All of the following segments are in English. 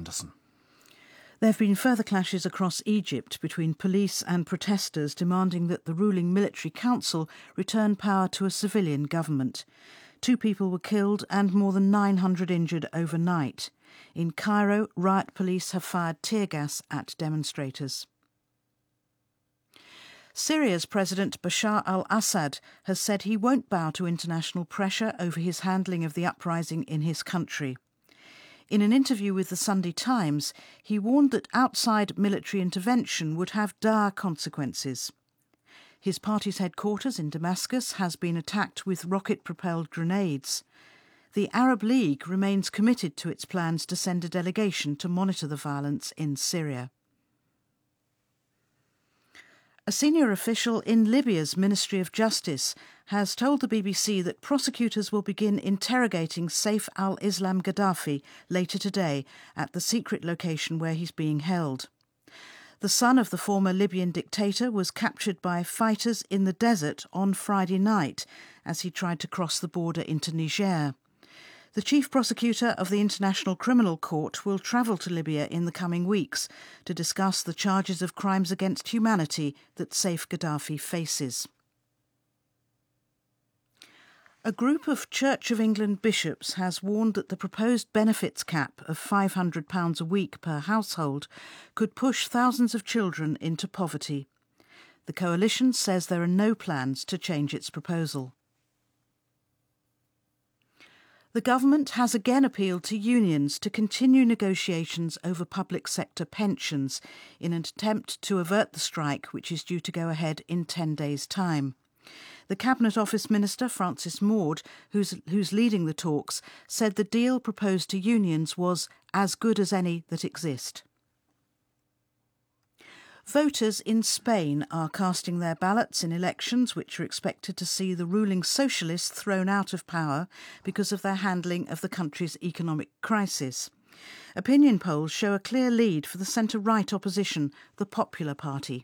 Anderson. There have been further clashes across Egypt between police and protesters demanding that the ruling military council return power to a civilian government. 2 people were killed and more than 900 injured overnight. In Cairo, riot police have fired tear gas at demonstrators. Syria's President Bashar al-Assad has said he won't bow to international pressure over his handling of the uprising in his country. In an interview with the Sunday Times, he warned that outside military intervention would have dire consequences. His party's headquarters in Damascus has been attacked with rocket-propelled grenades. The Arab League remains committed to its plans to send a delegation to monitor the violence in Syria. A senior official in Libya's Ministry of Justice has told the BBC that prosecutors will begin interrogating Saif al-Islam Gaddafi later today at the secret location where he's being held. The son of the former Libyan dictator was captured by fighters in the desert on Friday night as he tried to cross the border into Niger. The chief prosecutor of the International Criminal Court will travel to Libya in the coming weeks to discuss the charges of crimes against humanity that Saif Gaddafi faces. A group of Church of England bishops has warned that the proposed benefits cap of £500 a week per household could push thousands of children into poverty. The coalition says there are no plans to change its proposal. The government has again appealed to unions to continue negotiations over public sector pensions in an attempt to avert the strike, which is due to go ahead in 10 days' time. The Cabinet Office Minister, Francis Maude, who's leading the talks, said the deal proposed to unions was as good as any that exist. Voters in Spain are casting their ballots in elections which are expected to see the ruling socialists thrown out of power because of their handling of the country's economic crisis. Opinion polls show a clear lead for the centre-right opposition, the Popular Party.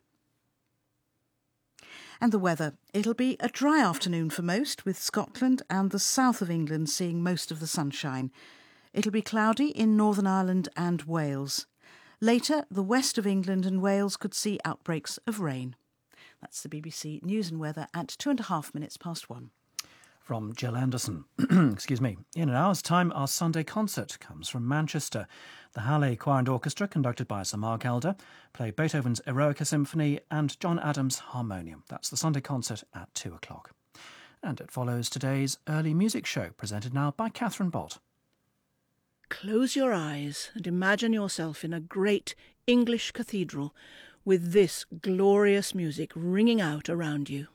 And the weather. It'll be a dry afternoon for most, with Scotland and the south of England seeing most of the sunshine. It'll be cloudy in Northern Ireland and Wales. Later, the west of England and Wales could see outbreaks of rain. That's the BBC News and Weather at 1:02 From Jill Anderson. Excuse me. In an hour's time, our Sunday concert comes from Manchester. The Halle Choir and Orchestra, conducted by Sir Mark Elder, play Beethoven's Eroica Symphony and John Adams' Harmonium. That's the Sunday concert at 2:00. And it follows today's early music show, presented now by Catherine Bott. Close your eyes and imagine yourself in a great English cathedral with this glorious music ringing out around you.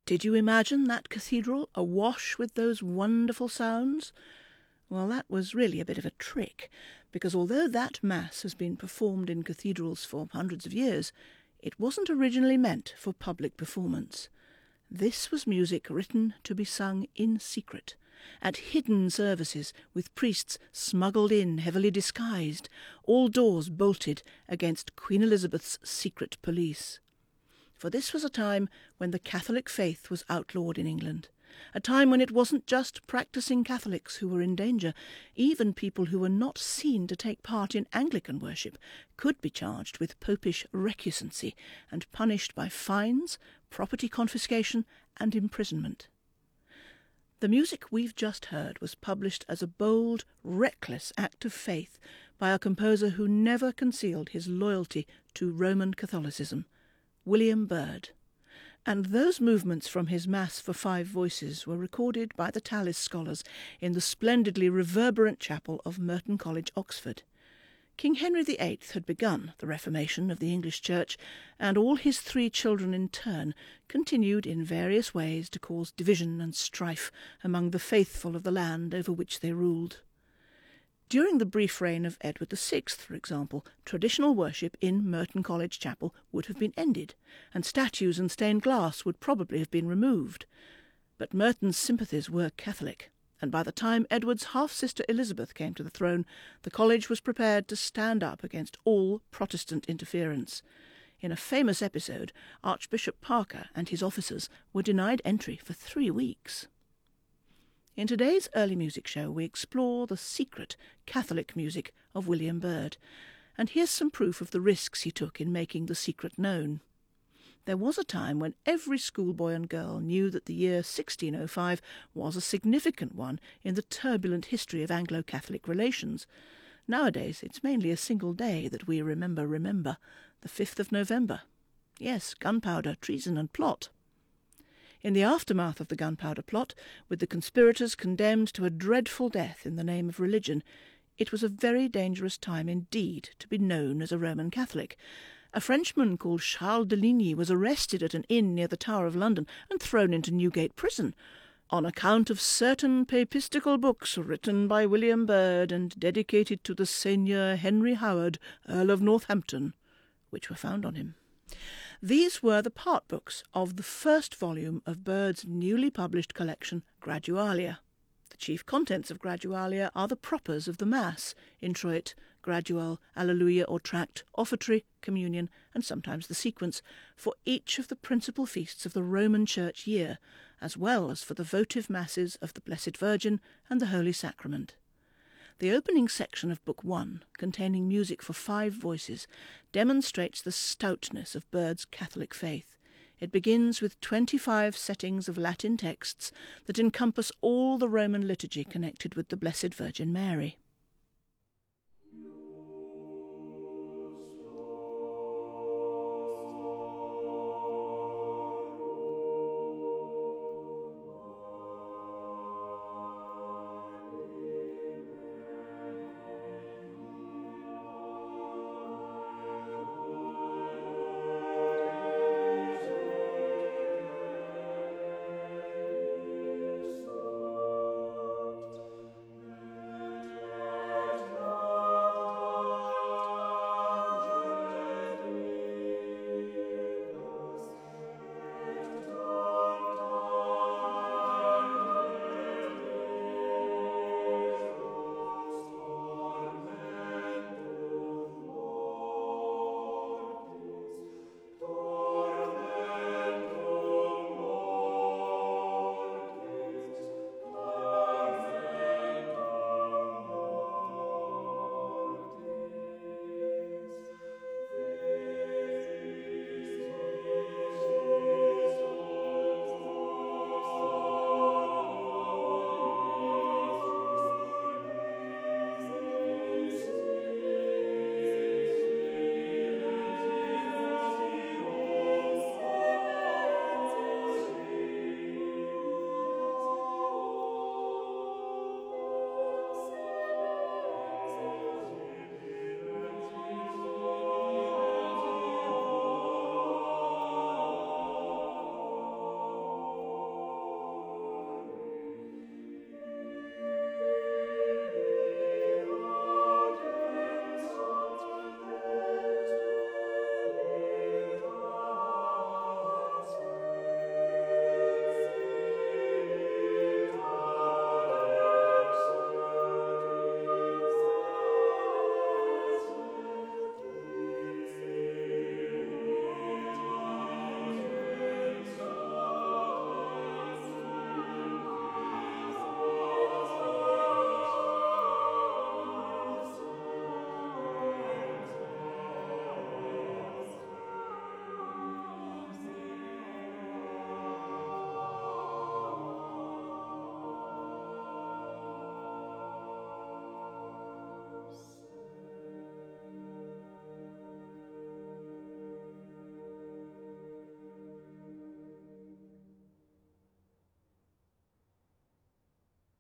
Did you imagine that cathedral awash with those wonderful sounds? Well, that was really a bit of a trick, because although that Mass has been performed in cathedrals for hundreds of years, it wasn't originally meant for public performance. This was music written to be sung in secret, at hidden services, with priests smuggled in, heavily disguised, all doors bolted against Queen Elizabeth's secret police. For this was a time when the Catholic faith was outlawed in England, a time when it wasn't just practising Catholics who were in danger. Even people who were not seen to take part in Anglican worship could be charged with popish recusancy and punished by fines, property confiscation and imprisonment. The music we've just heard was published as a bold, reckless act of faith by a composer who never concealed his loyalty to Roman Catholicism, William Byrd. And those movements from his Mass for 5 voices were recorded by the Tallis scholars in the splendidly reverberant chapel of Merton College, Oxford. King Henry VIII had begun the Reformation of the English Church, and all his 3 children in turn continued in various ways to cause division and strife among the faithful of the land over which they ruled. During the brief reign of Edward VI, for example, traditional worship in Merton College Chapel would have been ended, and statues and stained glass would probably have been removed. But Merton's sympathies were Catholic, and by the time Edward's half-sister Elizabeth came to the throne, the college was prepared to stand up against all Protestant interference. In a famous episode, Archbishop Parker and his officers were denied entry for 3 weeks. In today's early music show, we explore the secret Catholic music of William Byrd, and here's some proof of the risks he took in making the secret known. There was a time when every schoolboy and girl knew that the year 1605 was a significant one in the turbulent history of Anglo-Catholic relations. Nowadays, it's mainly a single day that we remember, the 5th of November. Yes, gunpowder, treason and plot. In the aftermath of the gunpowder plot, with the conspirators condemned to a dreadful death in the name of religion, it was a very dangerous time indeed to be known as a Roman Catholic. A Frenchman called Charles de Ligny was arrested at an inn near the Tower of London and thrown into Newgate Prison on account of certain papistical books written by William Byrd and dedicated to the Seigneur Henry Howard, Earl of Northampton, which were found on him. These were the part books of the first volume of Byrd's newly published collection, Gradualia. The chief contents of Gradualia are the propers of the Mass, introit, gradual, alleluia or tract, offertory, communion, and sometimes the sequence, for each of the principal feasts of the Roman Church year, as well as for the votive Masses of the Blessed Virgin and the Holy Sacrament. The opening section of Book 1, containing music for 5 voices, demonstrates the stoutness of Byrd's Catholic faith. It begins with 25 settings of Latin texts that encompass all the Roman liturgy connected with the Blessed Virgin Mary.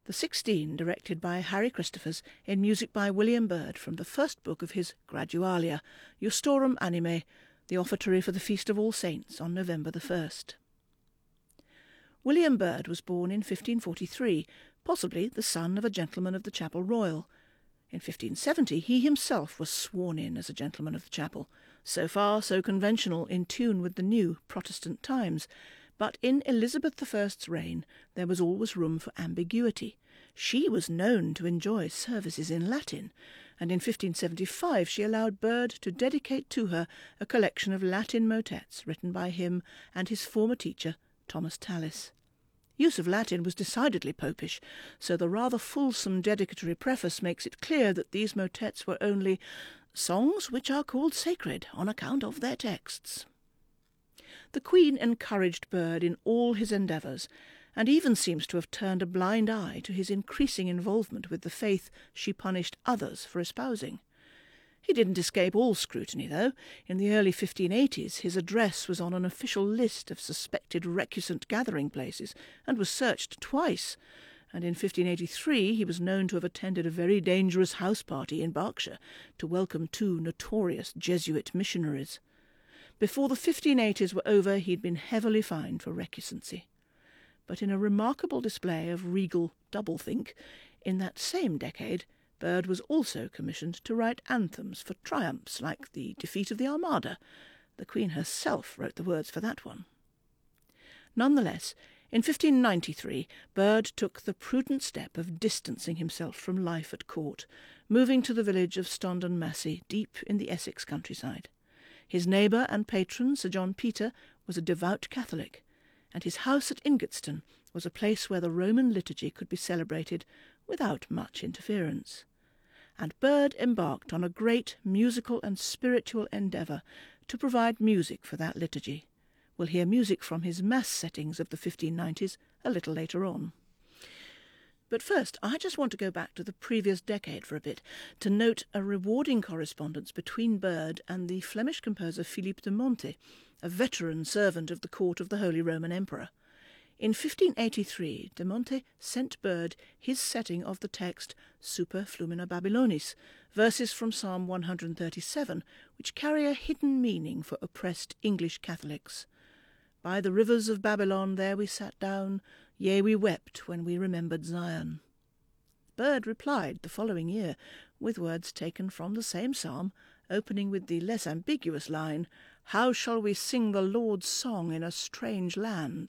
The 16 directed by Harry Christophers in music by William Byrd from the first book of his Gradualia, Justorum Anime, the offertory for the Feast of All Saints on November the 1st. William Byrd was born in 1543, possibly the son of a gentleman of the Chapel Royal. In 1570 he himself was sworn in as a gentleman of the chapel, so far so conventional, in tune with the new Protestant times. But in Elizabeth I's reign there was always room for ambiguity. She was known to enjoy services in Latin, and in 1575 she allowed Byrd to dedicate to her a collection of Latin motets written by him and his former teacher, Thomas Tallis. Use of Latin was decidedly popish, so the rather fulsome dedicatory preface makes it clear that these motets were only songs which are called sacred on account of their texts. The Queen encouraged Byrd in all his endeavours, and even seems to have turned a blind eye to his increasing involvement with the faith she punished others for espousing. He didn't escape all scrutiny, though. In the early 1580s his address was on an official list of suspected recusant gathering places, and was searched twice, and in 1583 he was known to have attended a very dangerous house party in Berkshire to welcome 2 notorious Jesuit missionaries. Before the 1580s were over he'd been heavily fined for recusancy. But in a remarkable display of regal doublethink, in that same decade Byrd was also commissioned to write anthems for triumphs like the defeat of the Armada. The Queen herself wrote the words for that one. Nonetheless, in 1593 Byrd took the prudent step of distancing himself from life at court, moving to the village of Stondon Massey, deep in the Essex countryside. His neighbour and patron, Sir John Peter, was a devout Catholic, and his house at Ingatestone was a place where the Roman liturgy could be celebrated without much interference. And Byrd embarked on a great musical and spiritual endeavour to provide music for that liturgy. We'll hear music from his mass settings of the 1590s a little later on. But first, I just want to go back to the previous decade for a bit to note a rewarding correspondence between Byrd and the Flemish composer Philippe de Monte, a veteran servant of the court of the Holy Roman Emperor. In 1583, de Monte sent Byrd his setting of the text Super Flumina Babylonis, verses from Psalm 137, which carry a hidden meaning for oppressed English Catholics. By the rivers of Babylon there we sat down, yea, we wept when we remembered Zion. Byrd replied the following year with words taken from the same psalm, opening with the less ambiguous line, How shall we sing the Lord's song in a strange land?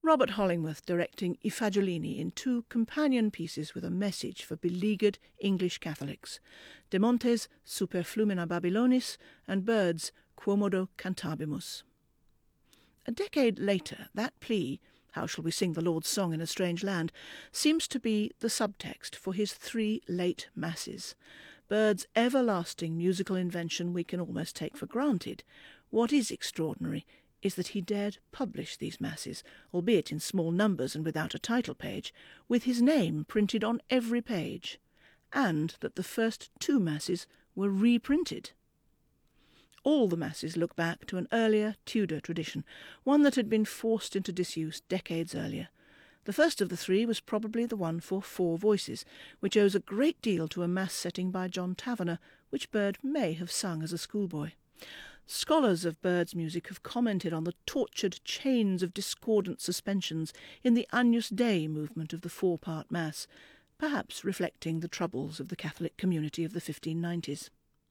Robert Hollingworth directing I Fagiolini in 2 companion pieces with a message for beleaguered English Catholics, De Monte's Super Flumina Babylonis and Bird's Quomodo Cantabimus. A decade later, that plea, How Shall We Sing the Lord's Song in a Strange Land, seems to be the subtext for his 3 late masses. Bird's everlasting musical invention we can almost take for granted. What is extraordinary is that he dared publish these masses, albeit in small numbers and without a title page, with his name printed on every page, and that the first 2 masses were reprinted. All the masses look back to an earlier Tudor tradition, one that had been forced into disuse decades earlier. The first of the 3 was probably the one for 4 voices, which owes a great deal to a mass setting by John Taverner, which Bird may have sung as a schoolboy. Scholars of Bird's music have commented on the tortured chains of discordant suspensions in the Agnus Dei movement of the 4-part Mass, perhaps reflecting the troubles of the Catholic community of the 1590s.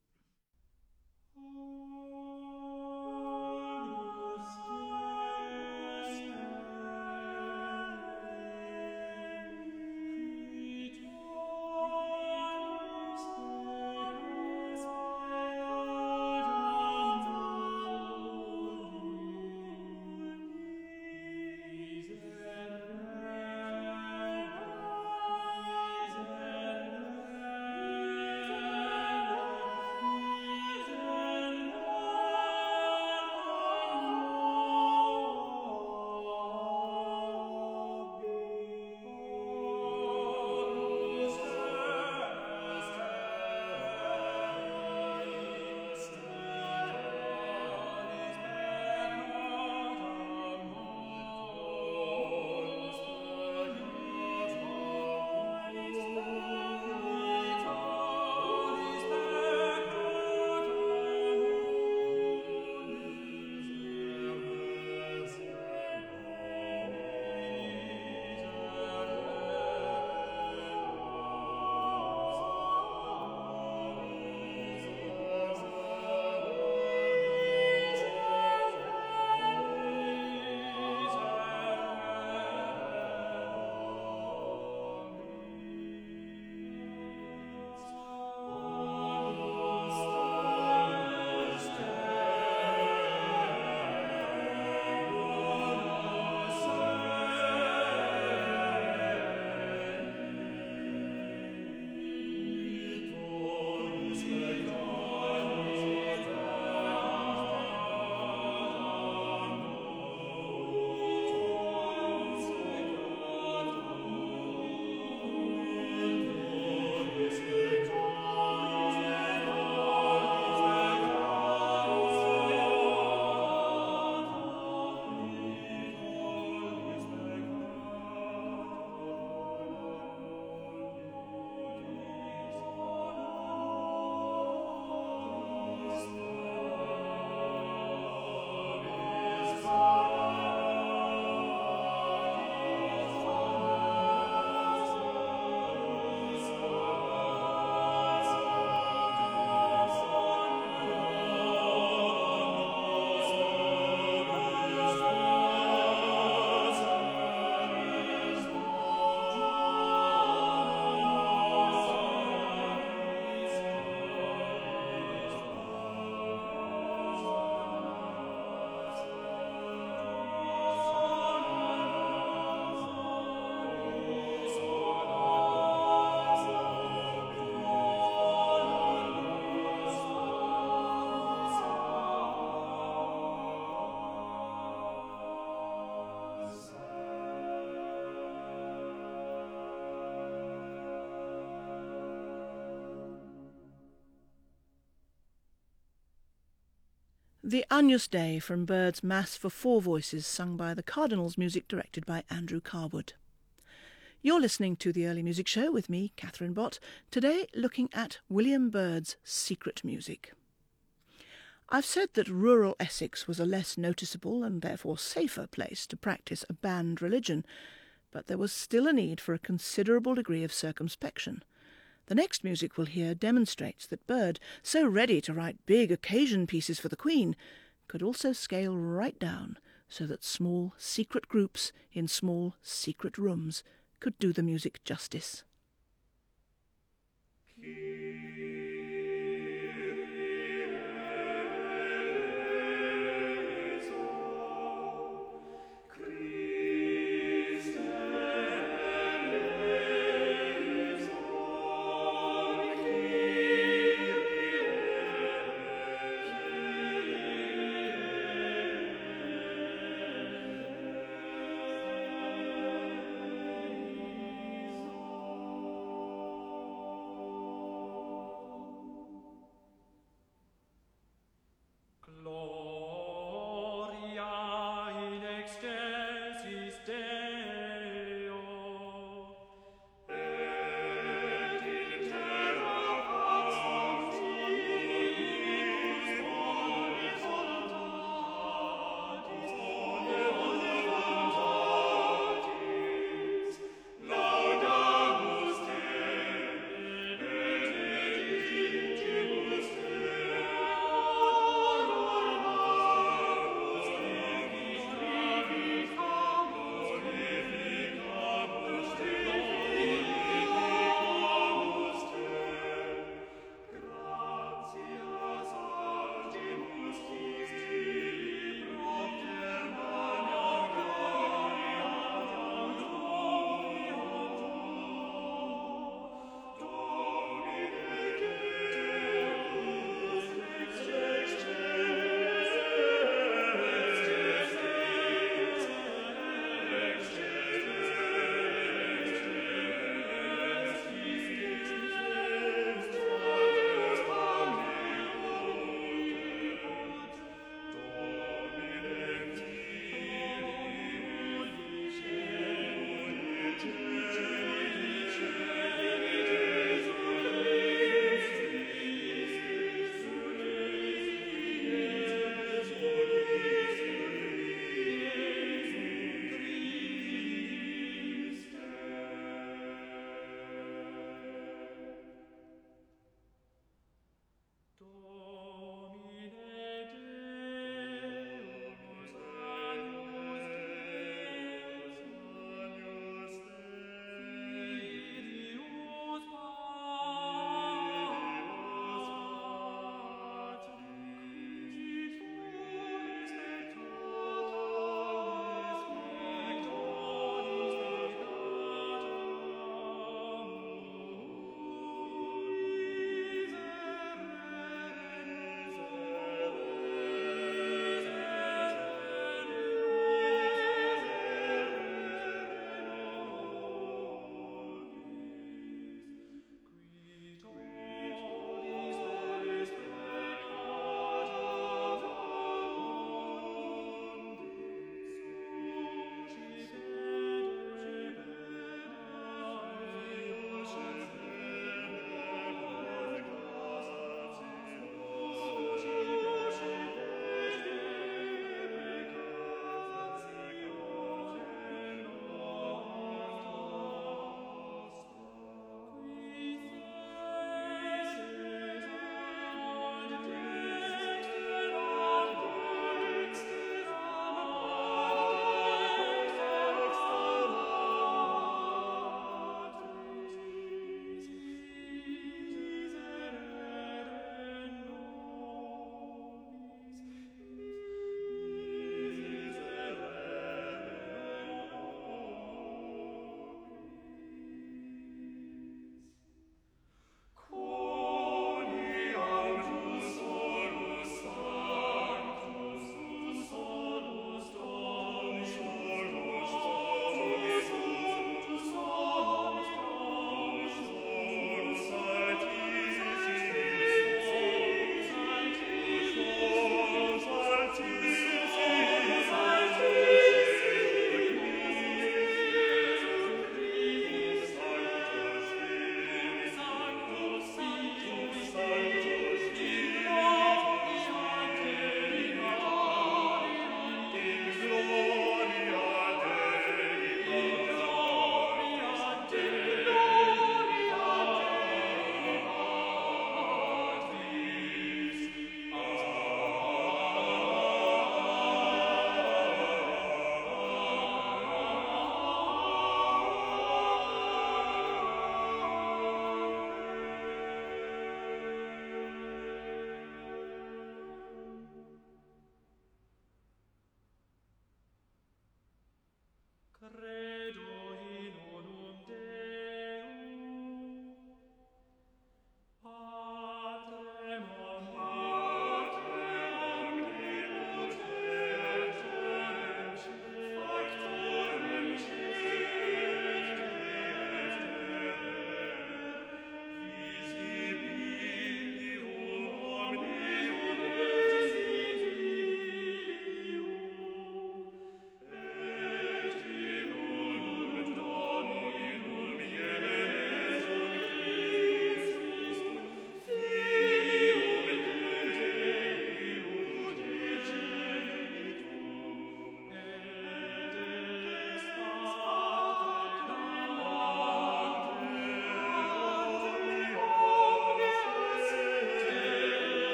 The Agnus Dei from Bird's Mass for 4 voices, sung by the Cardinals, music directed by Andrew Carwood. You're listening to The Early Music Show with me, Catherine Bott, today looking at William Bird's secret music. I've said that rural Essex was a less noticeable and therefore safer place to practice a banned religion, but there was still a need for a considerable degree of circumspection. The next music we'll hear demonstrates that Bird, so ready to write big occasion pieces for the Queen, could also scale right down so that small secret groups in small secret rooms could do the music justice.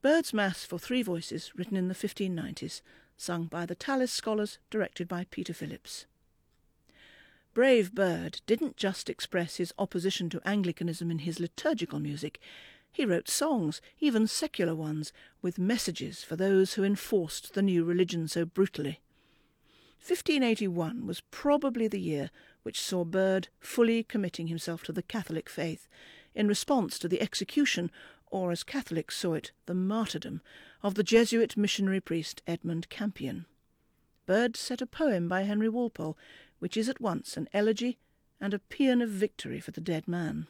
Byrd's Mass for three voices, written in the 1590s, sung by the Tallis Scholars, directed by Peter Phillips. Brave Byrd didn't just express his opposition to Anglicanism in his liturgical music. He wrote songs, even secular ones, with messages for those who enforced the new religion so brutally. 1581 was probably the year which saw Byrd fully committing himself to the Catholic faith, in response to the execution, or as Catholics saw it, the martyrdom, of the Jesuit missionary priest Edmund Campion. Byrd set a poem by Henry Walpole, which is at once an elegy and a paean of victory for the dead man.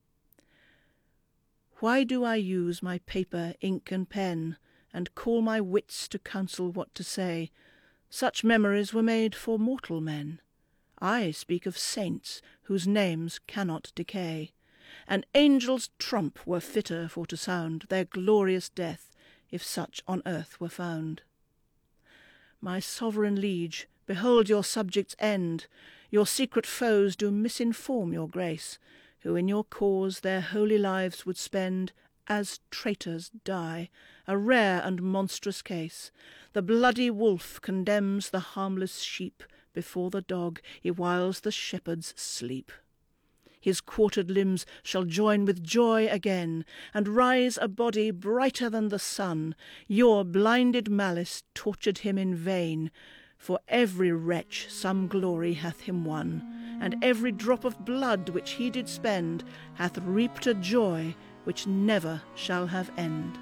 Why do I use my paper, ink, and pen, and call my wits to counsel what to say? Such memories were made for mortal men. I speak of saints whose names cannot decay. An angel's trump were fitter for to sound their glorious death, if such on earth were found. My sovereign liege, behold your subjects' end. Your secret foes do misinform your grace, who in your cause their holy lives would spend, as traitors die, a rare and monstrous case. The bloody wolf condemns the harmless sheep, before the dog he whiles the shepherd's sleep. His quartered limbs shall join with joy again, and rise a body brighter than the sun. Your blinded malice tortured him in vain, for every wretch some glory hath him won, and every drop of blood which he did spend hath reaped a joy which never shall have end.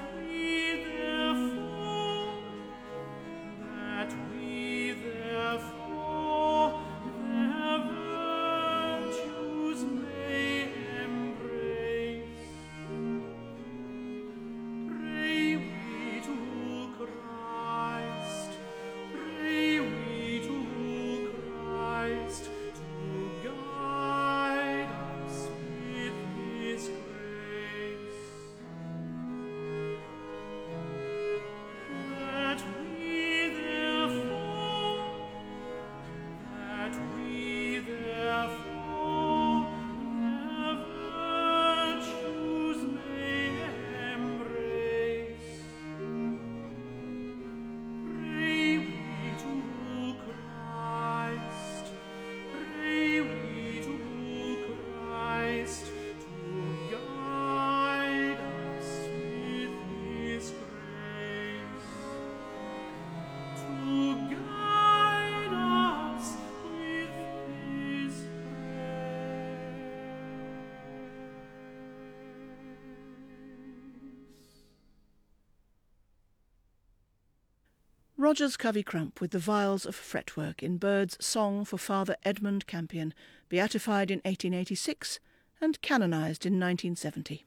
Rogers Covey-Crump with the viols of fretwork in Bird's Song for Father Edmund Campion, beatified in 1886 and canonised in 1970.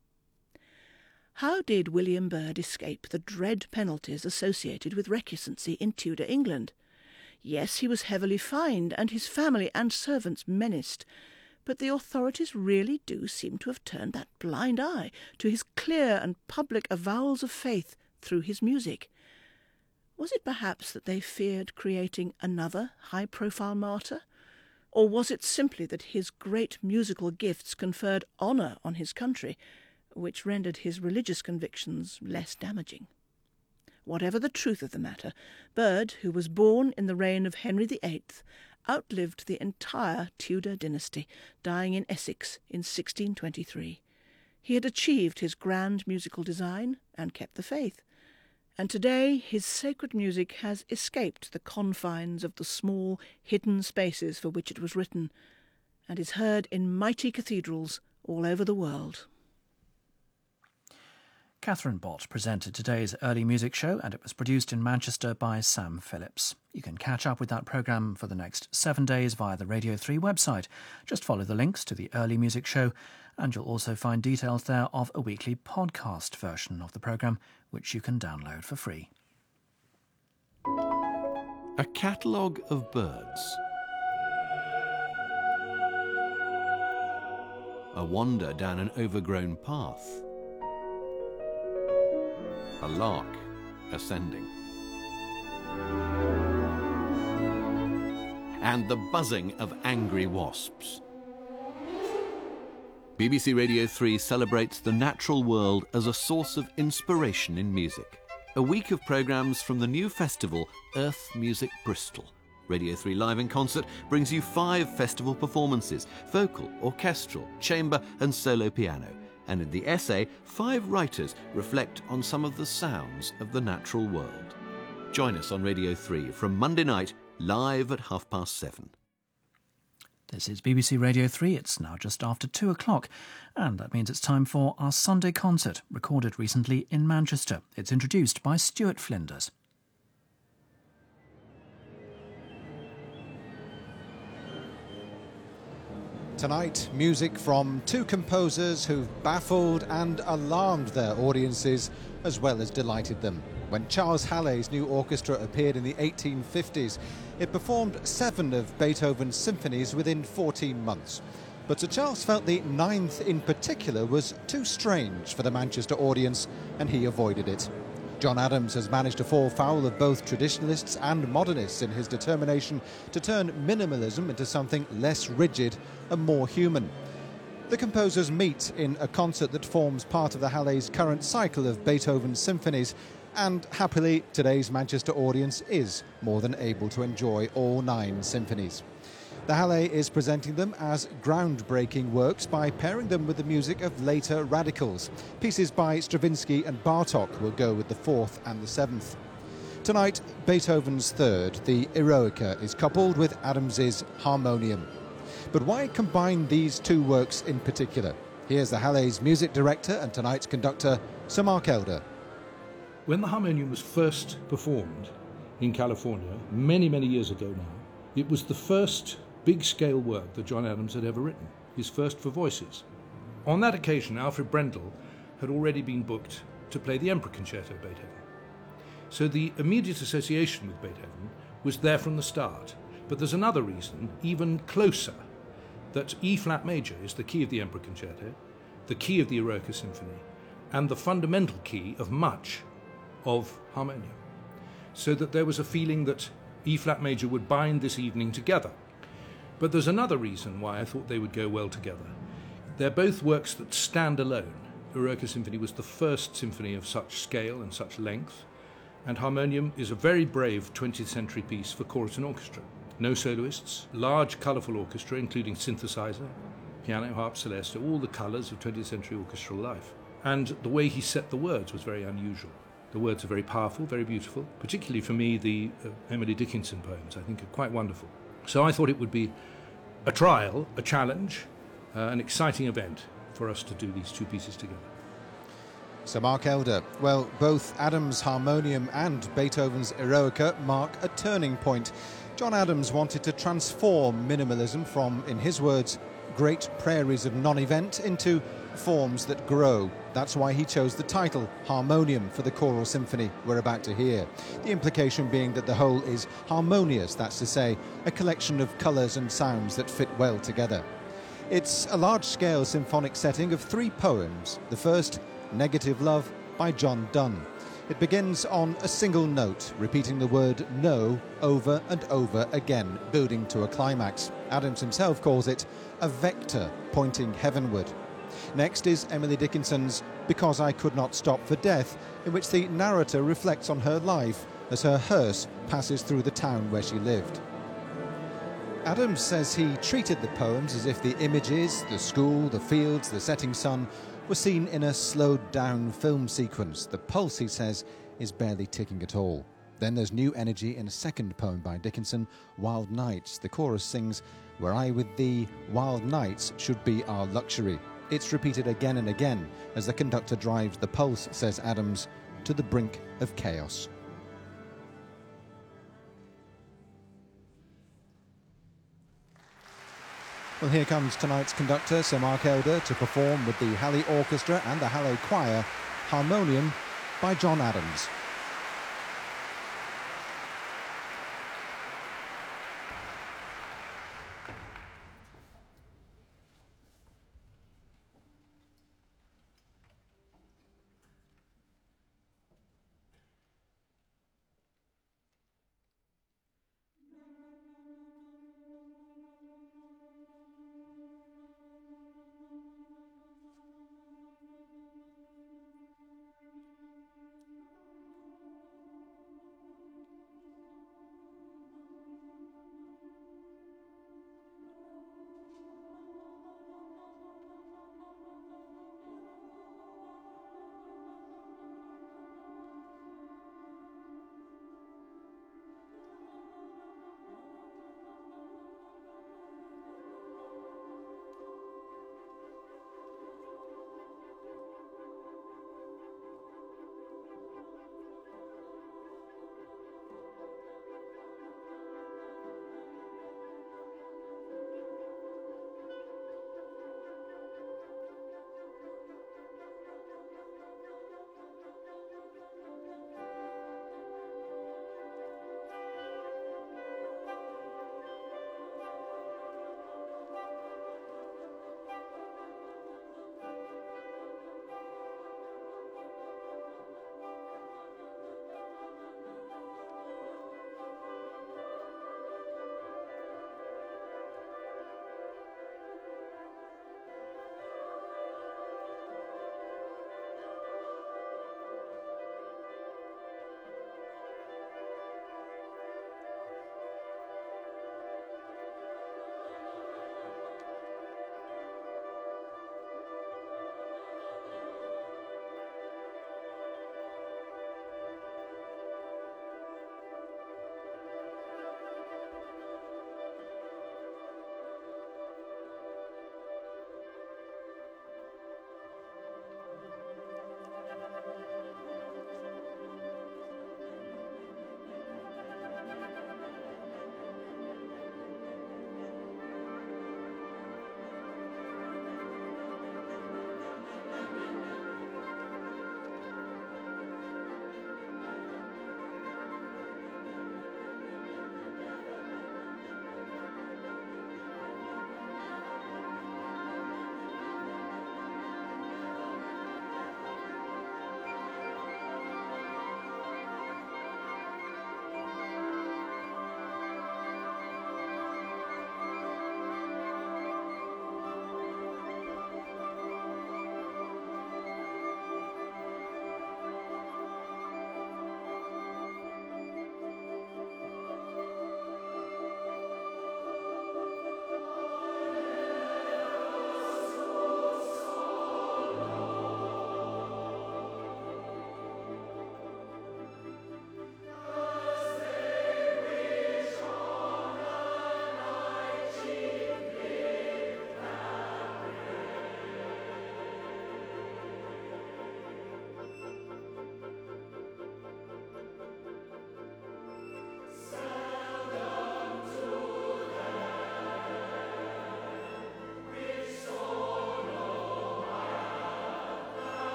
How did William Byrd escape the dread penalties associated with recusancy in Tudor England? Yes, he was heavily fined and his family and servants menaced, but the authorities really do seem to have turned that blind eye to his clear and public avowals of faith through his music. Was it perhaps that they feared creating another high-profile martyr? Or was it simply that his great musical gifts conferred honour on his country, which rendered his religious convictions less damaging? Whatever the truth of the matter, Byrd, who was born in the reign of Henry VIII, outlived the entire Tudor dynasty, dying in Essex in 1623. He had achieved his grand musical design and kept the faith. And today his sacred music has escaped the confines of the small, hidden spaces for which it was written, and is heard in mighty cathedrals all over the world. Catherine Bott presented today's Early Music Show, and it was produced in Manchester by Sam Phillips. You can catch up with that programme for the next 7 days via the Radio 3 website. Just follow the links to the Early Music Show, and you'll also find details there of a weekly podcast version of the programme, which you can download for free. A catalogue of birds. A wander down an overgrown path. A lark ascending. And the buzzing of angry wasps. BBC Radio 3 celebrates the natural world as a source of inspiration in music. A week of programmes from the new festival, Earth Music Bristol. Radio 3 Live in Concert brings you 5 festival performances, vocal, orchestral, chamber and solo piano. And in the essay, 5 writers reflect on some of the sounds of the natural world. Join us on Radio 3 from Monday night, live at 7:30. This is BBC Radio 3. It's now just after 2 o'clock, and that means it's time for our Sunday concert, recorded recently in Manchester. It's introduced by Stuart Flinders. Tonight, music from 2 composers who've baffled and alarmed their audiences as well as delighted them. When Charles Halle's new orchestra appeared in the 1850s, it performed 7 of Beethoven's symphonies within 14 months. But Sir Charles felt the 9th in particular was too strange for the Manchester audience, and he avoided it. John Adams has managed to fall foul of both traditionalists and modernists in his determination to turn minimalism into something less rigid and more human. The composers meet in a concert that forms part of the Halle's current cycle of Beethoven's symphonies, and happily today's Manchester audience is more than able to enjoy all 9 symphonies. The Halle is presenting them as groundbreaking works by pairing them with the music of later radicals. Pieces by Stravinsky and Bartók will go with the 4th and the 7th. Tonight, Beethoven's 3rd, the Eroica, is coupled with Adams's Harmonium. But why combine these 2 works in particular? Here's the Halle's music director and tonight's conductor, Sir Mark Elder. When the harmonium was first performed in California, many, many years ago now, it was the first big-scale work that John Adams had ever written, his first for voices. On that occasion, Alfred Brendel had already been booked to play the Emperor Concerto Beethoven. So the immediate association with Beethoven was there from the start. But there's another reason, even closer, that E-flat major is the key of the Emperor Concerto, the key of the Eroica Symphony, and the fundamental key of much of harmonium. So that there was a feeling that E-flat major would bind this evening together. But there's another reason why I thought they would go well together. They're both works that stand alone. Eroica Symphony was the first symphony of such scale and such length, and Harmonium is a very brave 20th century piece for chorus and orchestra. No soloists, large colourful orchestra including synthesizer, piano, harp, celeste, all the colours of 20th century orchestral life. And the way he set the words was very unusual. The words are very powerful, very beautiful, particularly for me the Emily Dickinson poems I think are quite wonderful. So I thought it would be a trial, a challenge, an exciting event for us to do these two pieces together. Sir Mark Elder. Well, both Adams' Harmonium and Beethoven's Eroica mark a turning point. John Adams wanted to transform minimalism from, in his words, great prairies of non-event into forms that grow. That's why he chose the title Harmonium for the choral symphony we're about to hear. The implication being that the whole is harmonious, that's to say, a collection of colours and sounds that fit well together. It's a large-scale symphonic setting of 3 poems. The first, Negative Love, by John Donne. It begins on a single note, repeating the word no over and over again, building to a climax. Adams himself calls it a vector pointing heavenward. Next is Emily Dickinson's Because I Could Not Stop for Death, in which the narrator reflects on her life as her hearse passes through the town where she lived. Adams says he treated the poems as if the images, the school, the fields, the setting sun, were seen in a slowed-down film sequence. The pulse, he says, is barely ticking at all. Then there's new energy in a second poem by Dickinson, Wild Nights. The chorus sings, Were I with thee, wild nights should be our luxury. It's repeated again and again as the conductor drives the pulse, says Adams, to the brink of chaos. Well, here comes tonight's conductor, Sir Mark Elder, to perform with the Halle Orchestra and the Halle Choir, Harmonium by John Adams.